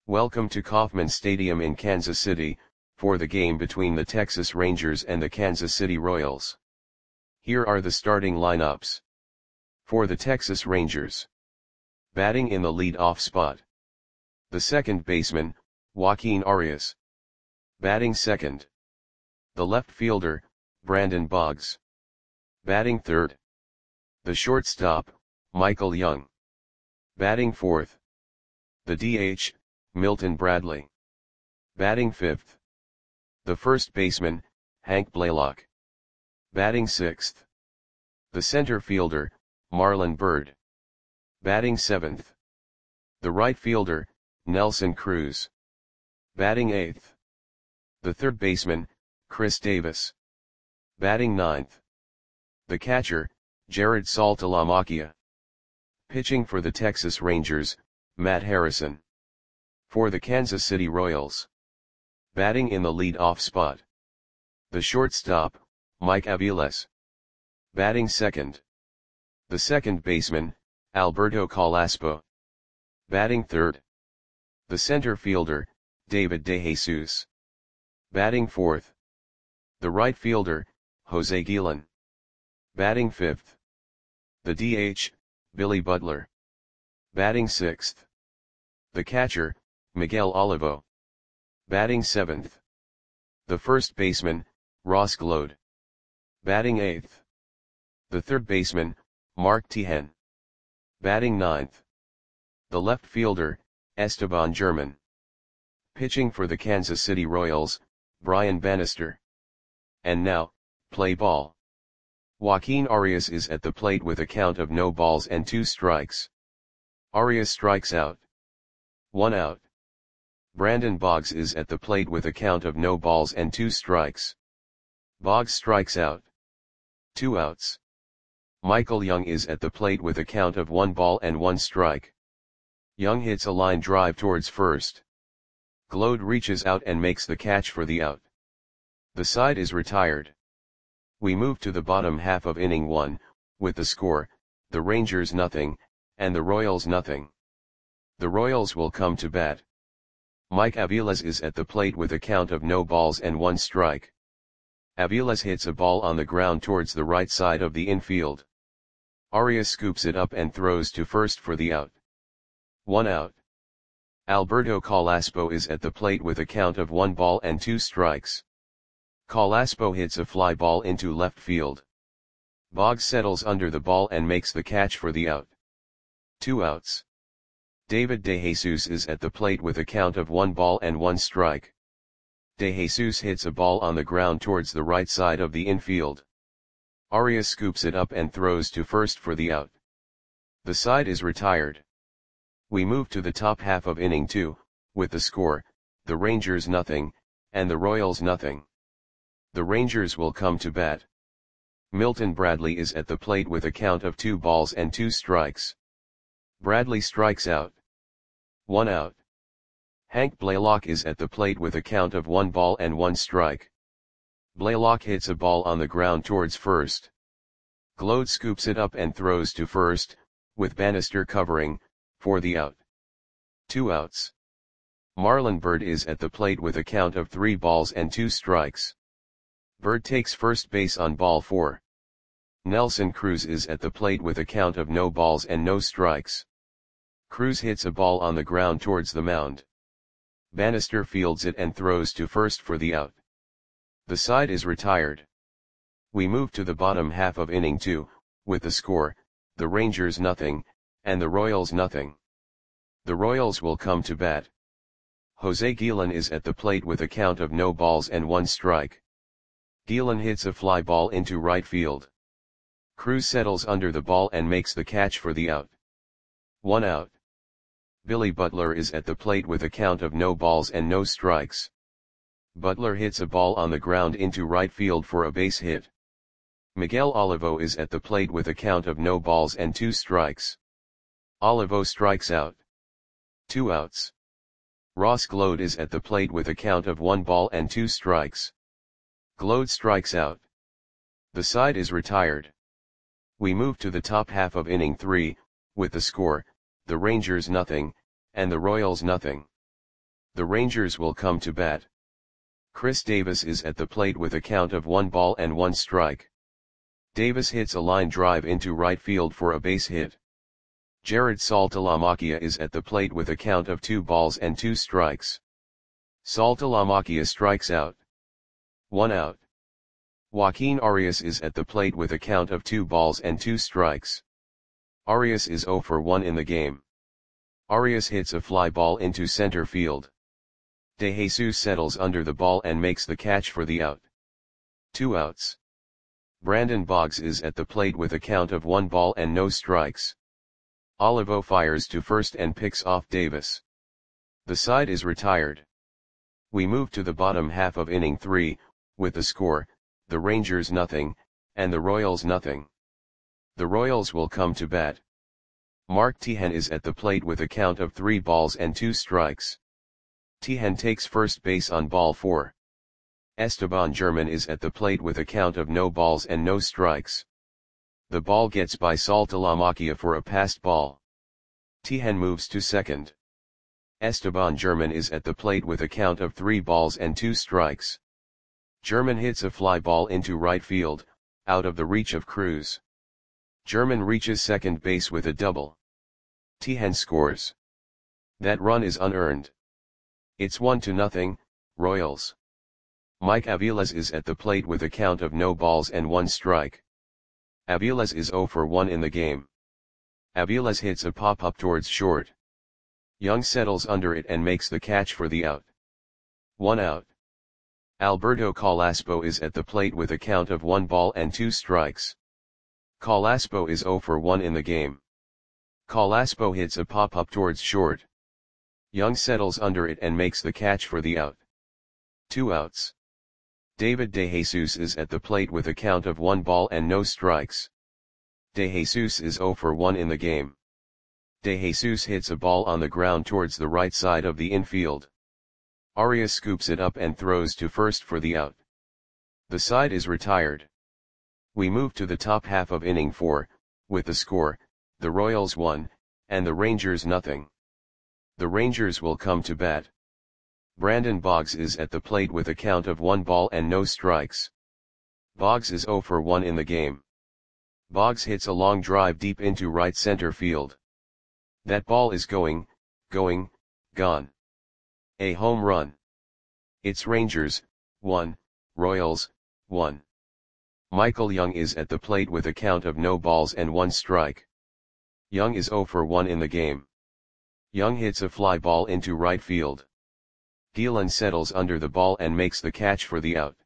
Welcome to Kauffman Stadium in Kansas City, for the game between the Texas Rangers and the Kansas City Royals. Here are the starting lineups. For the Texas Rangers. Batting in the lead-off spot. The second baseman, Joaquin Arias. Batting second. The left fielder, Brandon Boggs. Batting third. The shortstop, Michael Young. Batting fourth. The DH, Milton Bradley. Batting fifth. The first baseman, Hank Blaylock. Batting sixth. The center fielder, Marlon Byrd. Batting seventh. The right fielder, Nelson Cruz. Batting eighth. The third baseman, Chris Davis. Batting ninth. The catcher, Jared Saltalamacchia. Pitching for the Texas Rangers, Matt Harrison. For the Kansas City Royals. Batting in the lead-off spot. The shortstop, Mike Aviles. Batting second. The second baseman, Alberto Calaspo. Batting third. The center fielder, David DeJesus. Batting fourth. The right fielder, Jose Guillen. Batting fifth. The DH, Billy Butler. Batting sixth. The catcher, Miguel Olivo. Batting seventh. The first baseman, Ross Glode. Batting eighth. The third baseman, Mark Teahen. Batting ninth. The left fielder, Esteban German. Pitching for the Kansas City Royals, Brian Bannister. And now, play ball. Joaquin Arias is at the plate with a count of no balls and 2 strikes. Arias strikes out. 1 out. Brandon Boggs is at the plate with a count of no balls and 2 strikes. Boggs strikes out. 2 outs. Michael Young is at the plate with a count of 1 ball and 1 strike. Young hits a line drive towards first. Glode reaches out and makes the catch for the out. The side is retired. We move to the bottom half of inning 1, with the score, the Rangers nothing, and the Royals nothing. The Royals will come to bat. Mike Aviles is at the plate with a count of no balls and 1 strike. Aviles hits a ball on the ground towards the right side of the infield. Arias scoops it up and throws to first for the out. 1 out. Alberto Calaspo is at the plate with a count of 1 ball and 2 strikes. Calaspo hits a fly ball into left field. Boggs settles under the ball and makes the catch for the out. 2 outs. David DeJesus is at the plate with a count of 1 ball and 1 strike. DeJesus hits a ball on the ground towards the right side of the infield. Arias scoops it up and throws to first for the out. The side is retired. We move to the top half of inning 2, with the score, the Rangers nothing, and the Royals nothing. The Rangers will come to bat. Milton Bradley is at the plate with a count of 2 balls and 2 strikes. Bradley strikes out. 1 out. Hank Blaylock is at the plate with a count of 1 ball and 1 strike. Blaylock hits a ball on the ground towards first. Glode scoops it up and throws to first, with Bannister covering, for the out. 2 outs. Marlon Byrd is at the plate with a count of 3 balls and 2 strikes. Byrd takes first base on ball 4. Nelson Cruz is at the plate with a count of no balls and no strikes. Cruz hits a ball on the ground towards the mound. Bannister fields it and throws to first for the out. The side is retired. We move to the bottom half of inning 2, with the score, the Rangers nothing, and the Royals nothing. The Royals will come to bat. Jose Guillen is at the plate with a count of no balls and 1 strike. Guillen hits a fly ball into right field. Cruz settles under the ball and makes the catch for the out. 1 out. Billy Butler is at the plate with a count of no balls and no strikes. Butler hits a ball on the ground into right field for a base hit. Miguel Olivo is at the plate with a count of no balls and 2 strikes. Olivo strikes out. 2 outs. Ross Glode is at the plate with a count of 1 ball and 2 strikes. Glode strikes out. The side is retired. We move to the top half of inning 3, with the score, the Rangers nothing, and the Royals nothing. The Rangers will come to bat. Chris Davis is at the plate with a count of 1 ball and 1 strike. Davis hits a line drive into right field for a base hit. Jared Saltalamacchia is at the plate with a count of 2 balls and 2 strikes. Saltalamacchia strikes out. 1 out. Joaquin Arias is at the plate with a count of 2 balls and 2 strikes. Arias is 0 for 1 in the game. Arias hits a fly ball into center field. De Jesus settles under the ball and makes the catch for the out. 2 outs. Brandon Boggs is at the plate with a count of 1 ball and no strikes. Olivo fires to first and picks off Davis. The side is retired. We move to the bottom half of inning 3, with the score, the Rangers nothing, and the Royals nothing. The Royals will come to bat. Mark Teahen is at the plate with a count of 3 balls and 2 strikes. Teahen takes first base on ball 4. Esteban German is at the plate with a count of no balls and no strikes. The ball gets by Saltalamacchia for a passed ball. Teahen moves to second. Esteban German is at the plate with a count of 3 balls and 2 strikes. German hits a fly ball into right field, out of the reach of Cruz. German reaches second base with a double. Teahen scores. That run is unearned. It's 1-0, Royals. Mike Aviles is at the plate with a count of no balls and 1 strike. Aviles is 0 for 1 in the game. Aviles hits a pop-up towards short. Young settles under it and makes the catch for the out. 1 out. Alberto Calaspo is at the plate with a count of 1 ball and 2 strikes. Calaspo is 0 for 1 in the game. Calaspo hits a pop-up towards short. Young settles under it and makes the catch for the out. 2 outs. David De Jesus is at the plate with a count of 1 ball and no strikes. De Jesus is 0 for 1 in the game. De Jesus hits a ball on the ground towards the right side of the infield. Arias scoops it up and throws to first for the out. The side is retired. We move to the top half of inning 4, with the score, the Royals 1, and the Rangers nothing. The Rangers will come to bat. Brandon Boggs is at the plate with a count of 1 ball and no strikes. Boggs is 0 for 1 in the game. Boggs hits a long drive deep into right center field. That ball is going, gone. A home run. It's Rangers, 1, Royals, 1. Michael Young is at the plate with a count of no balls and 1 strike. Young is 0 for 1 in the game. Young hits a fly ball into right field. Gielan settles under the ball and makes the catch for the out.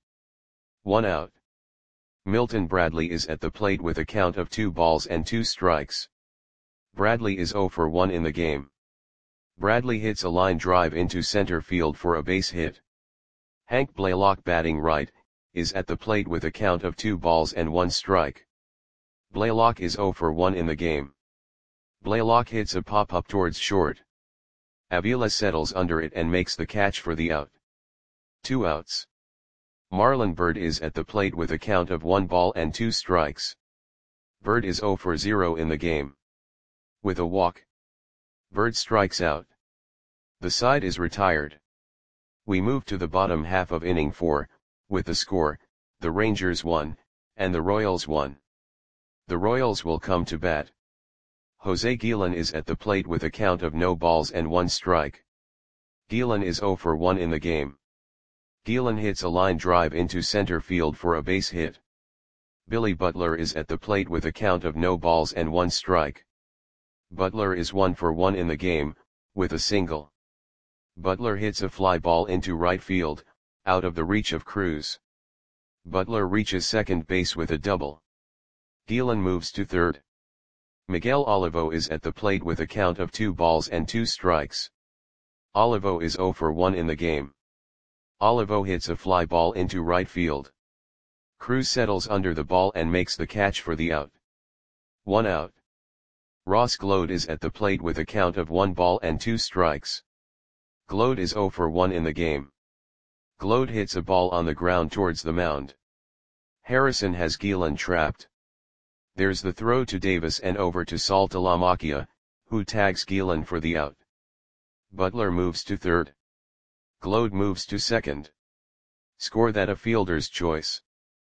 1 out. Milton Bradley is at the plate with a count of 2 balls and 2 strikes. Bradley is 0 for 1 in the game. Bradley hits a line drive into center field for a base hit. Hank Blaylock, batting right, is at the plate with a count of 2 balls and 1 strike. Blaylock is 0 for 1 in the game. Blaylock hits a pop-up towards short. Avila settles under it and makes the catch for the out. 2 outs. Marlon Byrd is at the plate with a count of 1 ball and 2 strikes. Byrd is 0 for 0 in the game. With a walk, Byrd strikes out. The side is retired. We move to the bottom half of inning 4, with the score, the Rangers 1, and the Royals 1. The Royals will come to bat. Jose Gielan is at the plate with a count of no balls and 1 strike. Gielan is 0 for 1 in the game. Gielan hits a line drive into center field for a base hit. Billy Butler is at the plate with a count of no balls and 1 strike. Butler is 1 for 1 in the game, with a single. Butler hits a fly ball into right field, out of the reach of Cruz. Butler reaches second base with a double. Gielan moves to third. Miguel Olivo is at the plate with a count of 2 balls and 2 strikes. Olivo is 0 for 1 in the game. Olivo hits a fly ball into right field. Cruz settles under the ball and makes the catch for the out. 1 out. Ross Glode is at the plate with a count of 1 ball and 2 strikes. Glode is 0 for 1 in the game. Glode hits a ball on the ground towards the mound. Harrison has Gielan trapped. There's the throw to Davis and over to Saltalamacchia, who tags Gielan for the out. Butler moves to third. Glode moves to second. Score that a fielder's choice.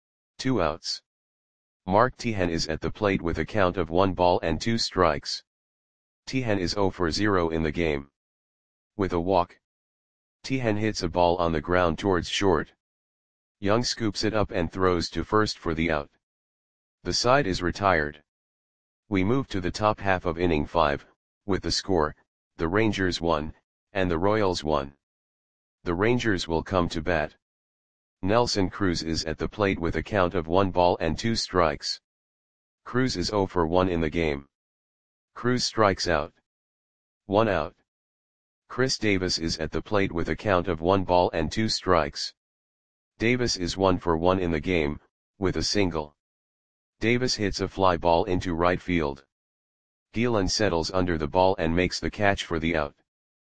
2 outs. Mark Tehan is at the plate with a count of 1 ball and 2 strikes. Tehan is 0 for 0 in the game. With a walk, Tehan hits a ball on the ground towards short. Young scoops it up and throws to first for the out. The side is retired. We move to the top half of inning 5, with the score, the Rangers 1, and the Royals 1. The Rangers will come to bat. Nelson Cruz is at the plate with a count of 1 ball and 2 strikes. Cruz is 0 for 1 in the game. Cruz strikes out. 1 out. Chris Davis is at the plate with a count of 1 ball and 2 strikes. Davis is 1 for 1 in the game, with a single. Davis hits a fly ball into right field. Gielan settles under the ball and makes the catch for the out.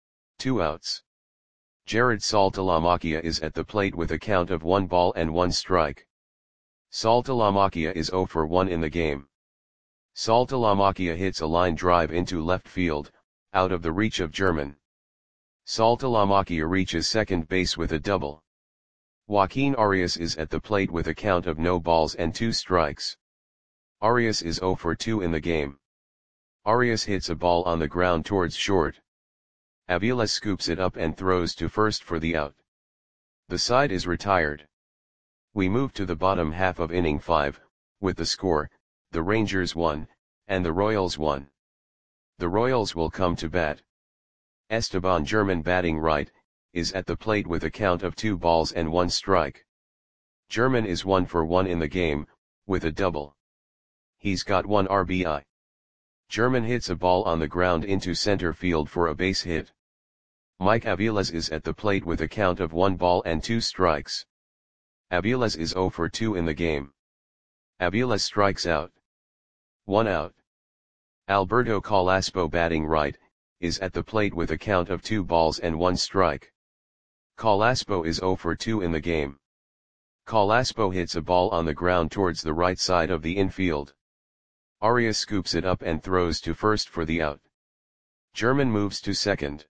2 outs. Jared Saltalamacchia is at the plate with a count of 1 ball and 1 strike. Saltalamacchia is 0 for 1 in the game. Saltalamacchia hits a line drive into left field, out of the reach of German. Saltalamacchia reaches second base with a double. Joaquin Arias is at the plate with a count of no balls and 2 strikes. Arias is 0 for 2 in the game. Arias hits a ball on the ground towards short. Avila scoops it up and throws to first for the out. The side is retired. We move to the bottom half of inning 5, with the score, the Rangers 1, and the Royals 1. The Royals will come to bat. Esteban German, batting right, is at the plate with a count of 2 balls and 1 strike. German is 1 for 1 in the game, with a double. He's got 1 RBI. German hits a ball on the ground into center field for a base hit. Mike Aviles is at the plate with a count of 1 ball and 2 strikes. Aviles is 0 for 2 in the game. Aviles strikes out. 1 out. Alberto Calaspo, batting right, is at the plate with a count of 2 balls and 1 strike. Calaspo is 0 for 2 in the game. Calaspo hits a ball on the ground towards the right side of the infield. Arias scoops it up and throws to first for the out. German moves to second.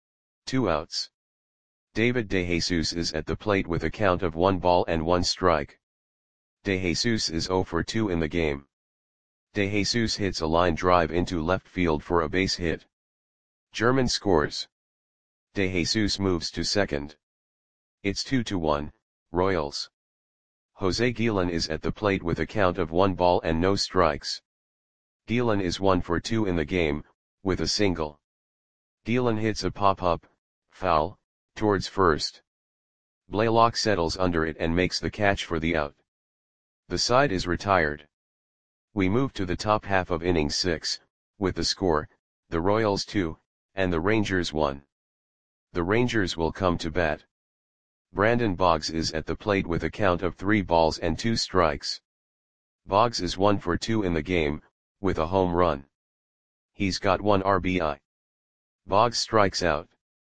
2 outs. David DeJesus is at the plate with a count of 1 ball and 1 strike. DeJesus is 0 for 2 in the game. DeJesus hits a line drive into left field for a base hit. German scores. DeJesus moves to second. It's 2-1, Royals. Jose Gielan is at the plate with a count of 1 ball and no strikes. Gielan is 1 for 2 in the game, with a single. Gielan hits a pop-up, foul, towards first. Blaylock settles under it and makes the catch for the out. The side is retired. We move to the top half of inning 6, with the score, the Royals 2, and the Rangers 1. The Rangers will come to bat. Brandon Boggs is at the plate with a count of 3 balls and 2 strikes. Boggs is 1 for 2 in the game, with a home run. He's got 1 RBI. Boggs strikes out.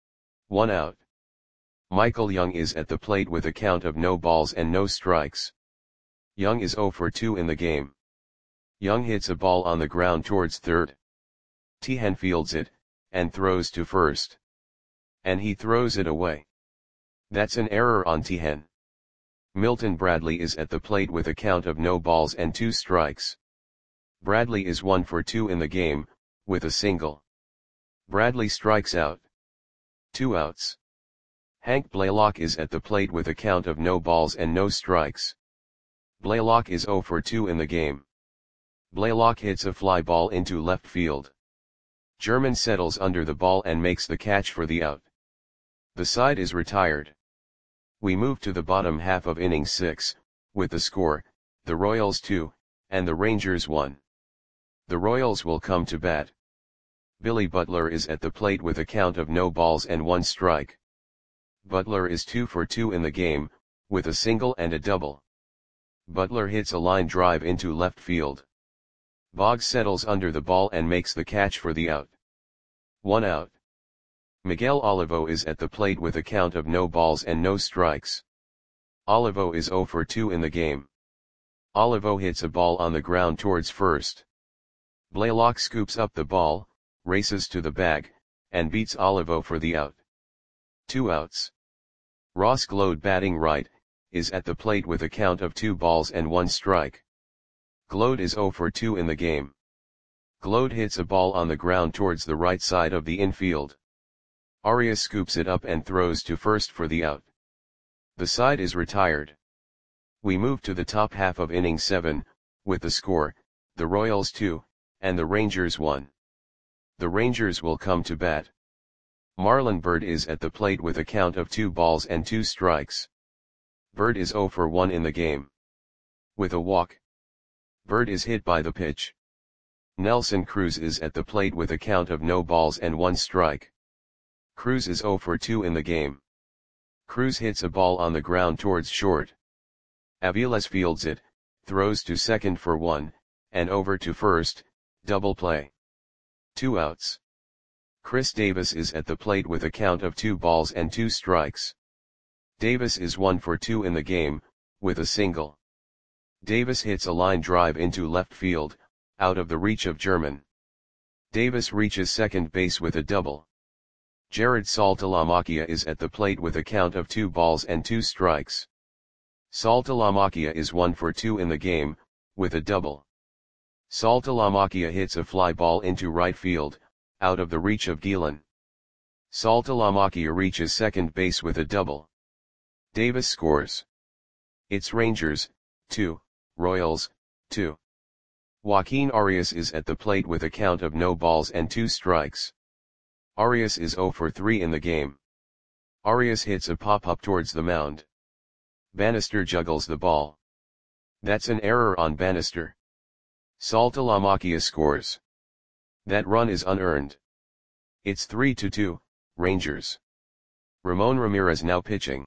1 out. Michael Young is at the plate with a count of no balls and no strikes. Young is 0 for 2 in the game. Young hits a ball on the ground towards third. Tehan fields it, and throws to first. And he throws it away. That's an error on Tehan. Milton Bradley is at the plate with a count of no balls and 2 strikes. Bradley is 1 for 2 in the game, with a single. Bradley strikes out. 2 outs. Hank Blaylock is at the plate with a count of no balls and no strikes. Blaylock is 0 for 2 in the game. Blaylock hits a fly ball into left field. German settles under the ball and makes the catch for the out. The side is retired. We move to the bottom half of inning 6, with the score, the Royals 2, and the Rangers 1. The Royals will come to bat. Billy Butler is at the plate with a count of no balls and 1 strike. Butler is 2 for 2 in the game, with a single and a double. Butler hits a line drive into left field. Boggs settles under the ball and makes the catch for the out. 1 out. Miguel Olivo is at the plate with a count of no balls and no strikes. Olivo is 0 for 2 in the game. Olivo hits a ball on the ground towards first. Blaylock scoops up the ball, races to the bag, and beats Olivo for the out. 2 outs. Ross Gload batting right, is at the plate with a count of 2 balls and 1 strike. Gload is 0 for 2 in the game. Gload hits a ball on the ground towards the right side of the infield. Arias scoops it up and throws to first for the out. The side is retired. We move to the top half of inning 7, with the score, the Royals 2, and the Rangers 1. The Rangers will come to bat. Marlon Byrd is at the plate with a count of 2 balls and 2 strikes. Byrd is 0 for 1 in the game. With a walk. Byrd is hit by the pitch. Nelson Cruz is at the plate with a count of no balls and 1 strike. Cruz is 0 for 2 in the game. Cruz hits a ball on the ground towards short. Aviles fields it, throws to second for 1, and over to first, double play. 2 outs. Chris Davis is at the plate with a count of 2 balls and 2 strikes. Davis is 1 for 2 in the game, with a single. Davis hits a line drive into left field, out of the reach of German. Davis reaches second base with a double. Jared Saltalamacchia is at the plate with a count of 2 balls and 2 strikes. Saltalamacchia is 1 for 2 in the game, with a double. Saltalamacchia hits a fly ball into right field, out of the reach of Gielan. Saltalamacchia reaches second base with a double. Davis scores. It's Rangers, 2, Royals, 2. Joaquin Arias is at the plate with a count of no balls and 2 strikes. Arias is 0 for 3 in the game. Arias hits a pop-up towards the mound. Bannister juggles the ball. That's an error on Bannister. Saltalamacchia scores. That run is unearned. It's 3-2, Rangers. Ramon Ramirez now pitching.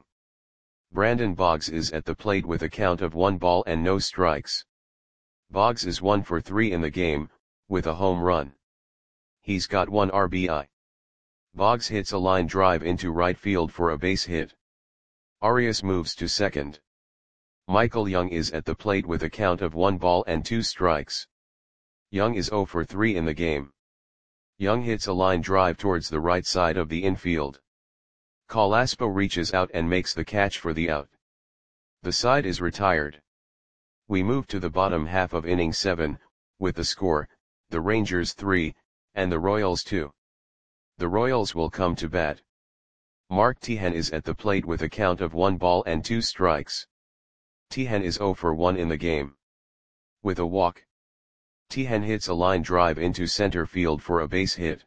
Brandon Boggs is at the plate with a count of 1 ball and no strikes. Boggs is 1 for 3 in the game, with a home run. He's got 1 RBI. Boggs hits a line drive into right field for a base hit. Arias moves to second. Michael Young is at the plate with a count of 1 ball and 2 strikes. Young is 0 for 3 in the game. Young hits a line drive towards the right side of the infield. Calaspo reaches out and makes the catch for the out. The side is retired. We move to the bottom half of inning 7, with the score, the Rangers 3, and the Royals 2. The Royals will come to bat. Mark Teahen is at the plate with a count of 1 ball and 2 strikes. Teahen is 0 for 1 in the game. With a walk. Teahen hits a line drive into center field for a base hit.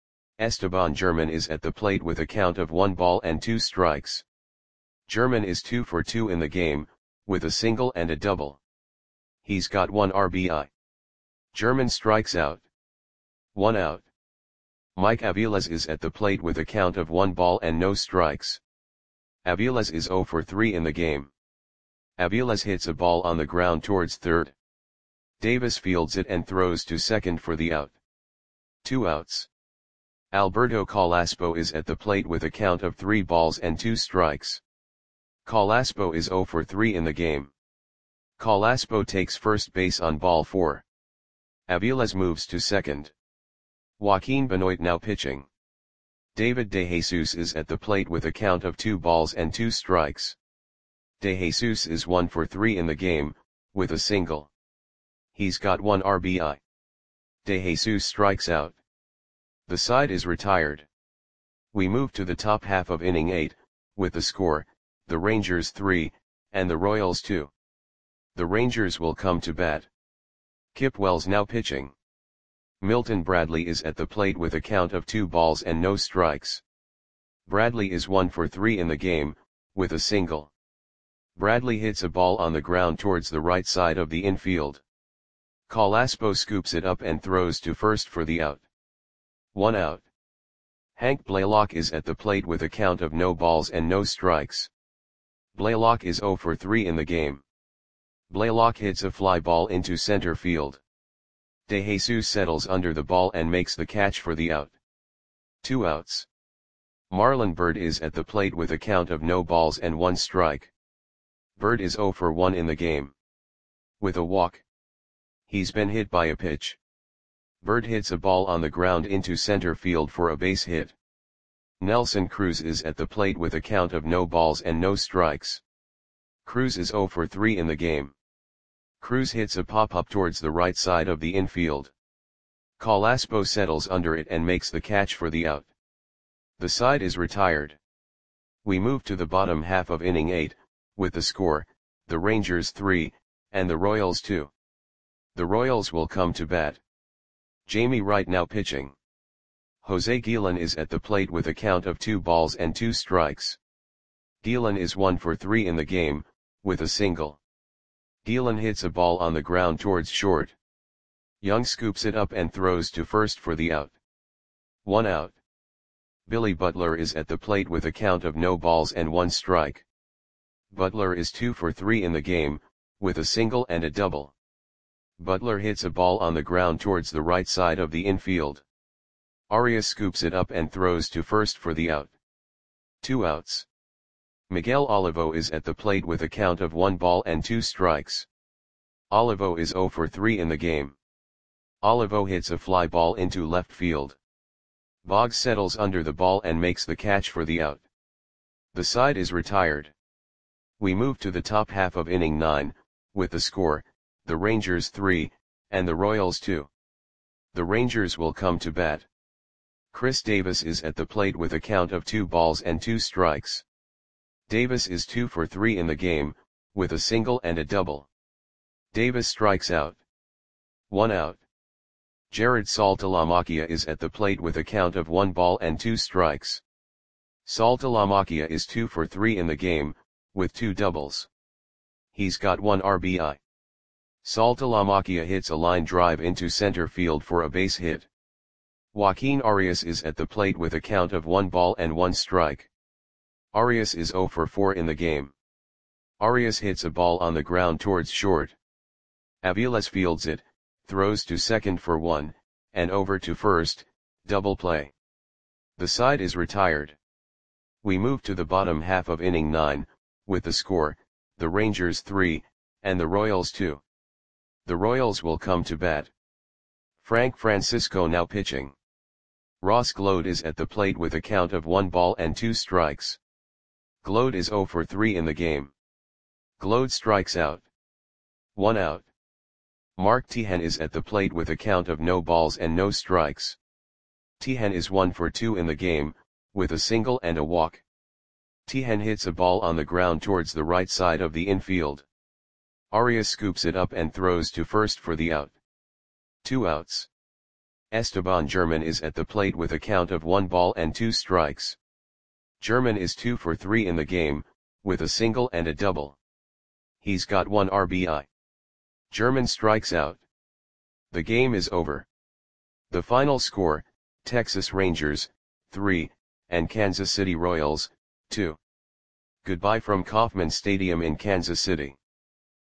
Esteban German is at the plate with a count of 1 ball and 2 strikes. German is 2 for 2 in the game, with a single and a double. He's got 1 RBI. German strikes out. 1 out. Mike Aviles is at the plate with a count of 1 ball and no strikes. Aviles is 0 for 3 in the game. Aviles hits a ball on the ground towards third. Davis fields it and throws to second for the out. 2 outs. Alberto Calaspo is at the plate with a count of 3 balls and 2 strikes. Calaspo is 0 for 3 in the game. Calaspo takes first base on ball 4. Aviles moves to second. Joaquin Benoit now pitching. David DeJesus is at the plate with a count of 2 balls and 2 strikes. DeJesus is 1 for 3 in the game, with a single. He's got 1 RBI. DeJesus strikes out. The side is retired. We move to the top half of inning 8, with the score, the Rangers 3, and the Royals 2. The Rangers will come to bat. Kip Wells now pitching. Milton Bradley is at the plate with a count of 2 balls and no strikes. Bradley is 1 for 3 in the game, with a single. Bradley hits a ball on the ground towards the right side of the infield. Calaspo scoops it up and throws to first for the out. 1 out. Hank Blaylock is at the plate with a count of no balls and no strikes. Blaylock is 0 for 3 in the game. Blaylock hits a fly ball into center field. DeJesus settles under the ball and makes the catch for the out. 2 outs. Marlon Byrd is at the plate with a count of no balls and 1 strike. Byrd is 0 for 1 in the game. With a walk. He's been hit by a pitch. Byrd hits a ball on the ground into center field for a base hit. Nelson Cruz is at the plate with a count of no balls and no strikes. Cruz is 0 for 3 in the game. Cruz hits a pop-up towards the right side of the infield. Calaspo settles under it and makes the catch for the out. The side is retired. We move to the bottom half of inning 8, with the score, the Rangers 3, and the Royals 2. The Royals will come to bat. Jamie Wright now pitching. Jose Guillen is at the plate with a count of 2 balls and 2 strikes. Guillen is 1 for 3 in the game, with a single. Guillen hits a ball on the ground towards short. Young scoops it up and throws to first for the out. 1 out. Billy Butler is at the plate with a count of no balls and 1 strike. Butler is 2 for 3 in the game, with a single and a double. Butler hits a ball on the ground towards the right side of the infield. Arias scoops it up and throws to first for the out. 2 outs. Miguel Olivo is at the plate with a count of 1 ball and 2 strikes. Olivo is 0 for 3 in the game. Olivo hits a fly ball into left field. Boggs settles under the ball and makes the catch for the out. The side is retired. We move to the top half of inning 9, with the score, the Rangers 3, and the Royals 2. The Rangers will come to bat. Chris Davis is at the plate with a count of 2 balls and 2 strikes. Davis is 2 for 3 in the game, with a single and a double. Davis strikes out. 1 out. Jared Saltalamacchia is at the plate with a count of 1 ball and 2 strikes. Saltalamacchia is 2 for 3 in the game, with 2 doubles. He's got 1 RBI. Saltalamacchia hits a line drive into center field for a base hit. Joaquin Arias is at the plate with a count of 1 ball and 1 strike. Arias is 0 for 4 in the game. Arias hits a ball on the ground towards short. Aviles fields it, throws to second for 1, and over to first, double play. The side is retired. We move to the bottom half of inning 9, with the score, the Rangers 3, and the Royals 2. The Royals will come to bat. Frank Francisco now pitching. Ross Gload is at the plate with a count of 1 ball and 2 strikes. Gload is 0 for 3 in the game. Gload strikes out. 1 out. Mark Teahen is at the plate with a count of no balls and no strikes. Teahen is 1 for 2 in the game, with a single and a walk. Teahen hits a ball on the ground towards the right side of the infield. Arias scoops it up and throws to first for the out. 2 outs. Esteban German is at the plate with a count of 1 ball and 2 strikes. German is 2 for 3 in the game, with a single and a double. He's got 1 RBI. German strikes out. The game is over. The final score, Texas Rangers, 3, and Kansas City Royals, 2. Goodbye from Kauffman Stadium in Kansas City.